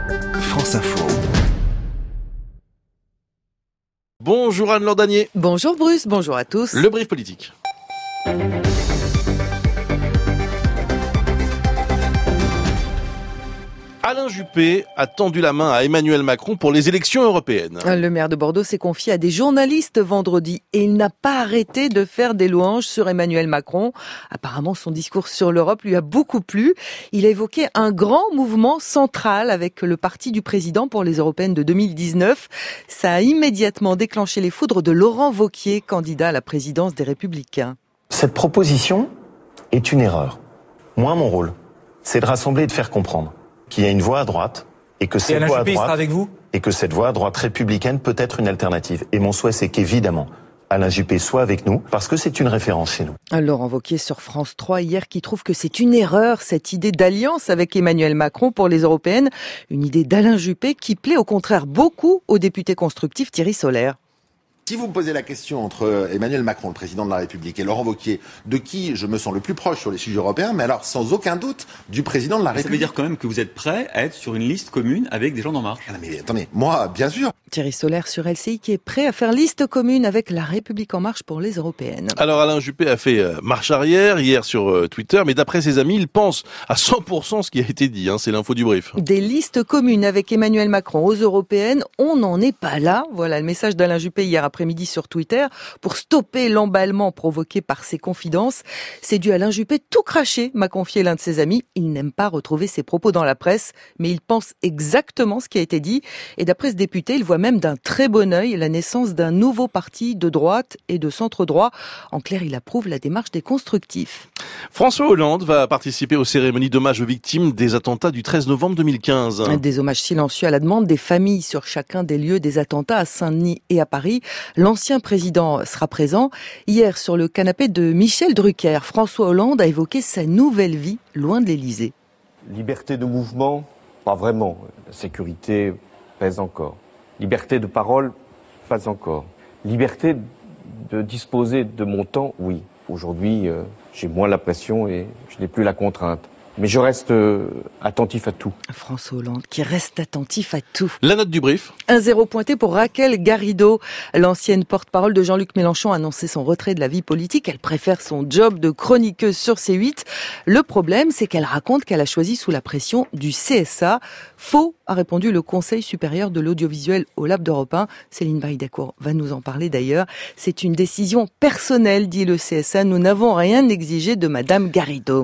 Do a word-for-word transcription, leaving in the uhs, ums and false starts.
France Info. Bonjour Anne Lordanier. Bonjour Bruce, bonjour à tous. Le brief politique. Alain Juppé a tendu la main à Emmanuel Macron pour les élections européennes. Le maire de Bordeaux s'est confié à des journalistes vendredi et il n'a pas arrêté de faire des louanges sur Emmanuel Macron. Apparemment, son discours sur l'Europe lui a beaucoup plu. Il a évoqué un grand mouvement central avec le parti du président pour les européennes de deux mille dix-neuf. Ça a immédiatement déclenché les foudres de Laurent Wauquiez, candidat à la présidence des Républicains. Cette proposition est une erreur. Moi, mon rôle, c'est de rassembler et de faire comprendre qu'il y a une voie à droite et que cette voie à droite avec vous et que cette voie à droite républicaine peut être une alternative. Et mon souhait, c'est qu'évidemment, Alain Juppé soit avec nous parce que c'est une référence chez nous. Laurent Wauquiez sur France trois hier qui trouve que c'est une erreur cette idée d'alliance avec Emmanuel Macron pour les européennes, une idée d'Alain Juppé qui plaît au contraire beaucoup au député constructif Thierry Solère. Si vous me posez la question entre Emmanuel Macron, le président de la République, et Laurent Wauquiez, de qui je me sens le plus proche sur les sujets européens, mais alors sans aucun doute du président de la République. Ça veut dire quand même que vous êtes prêt à être sur une liste commune avec des gens d'En Marche. Ah non mais attendez, moi, bien sûr. Thierry Solère sur L C I qui est prêt à faire liste commune avec la République En Marche pour les européennes. Alors Alain Juppé a fait euh, marche arrière hier sur euh, Twitter, mais d'après ses amis, il pense à cent pour cent ce qui a été dit. Hein, c'est l'info du brief. Des listes communes avec Emmanuel Macron aux européennes, on n'en est pas là. Voilà le message d'Alain Juppé hier après-midi sur Twitter pour stopper l'emballement provoqué par ses confidences. C'est dû à Alain Juppé tout craché, m'a confié l'un de ses amis. Il n'aime pas retrouver ses propos dans la presse, mais il pense exactement ce qui a été dit. Et d'après ce député, il voit même d'un très bon œil la naissance d'un nouveau parti de droite et de centre-droit. En clair, il approuve la démarche des constructifs. François Hollande va participer aux cérémonies d'hommage aux victimes des attentats du treize novembre deux mille quinze. Des hommages silencieux à la demande des familles sur chacun des lieux des attentats à Saint-Denis et à Paris. L'ancien président sera présent. Hier, sur le canapé de Michel Drucker, François Hollande a évoqué sa nouvelle vie loin de l'Élysée. Liberté de mouvement, pas vraiment. La sécurité pèse encore. Liberté de parole, pas encore. Liberté de disposer de mon temps, oui. Aujourd'hui, euh, j'ai moins la pression et je n'ai plus la contrainte. Mais je reste euh, attentif à tout. François Hollande qui reste attentif à tout. La note du brief. Un zéro pointé pour Raquel Garrido. L'ancienne porte-parole de Jean-Luc Mélenchon a annoncé son retrait de la vie politique. Elle préfère son job de chroniqueuse sur C huit. Le problème, c'est qu'elle raconte qu'elle a choisi sous la pression du C S A. Faux, a répondu le Conseil supérieur de l'audiovisuel au Lab d'Europe un. Céline Baïdacourt va nous en parler d'ailleurs. C'est une décision personnelle, dit le C S A. Nous n'avons rien exigé de Madame Garrido.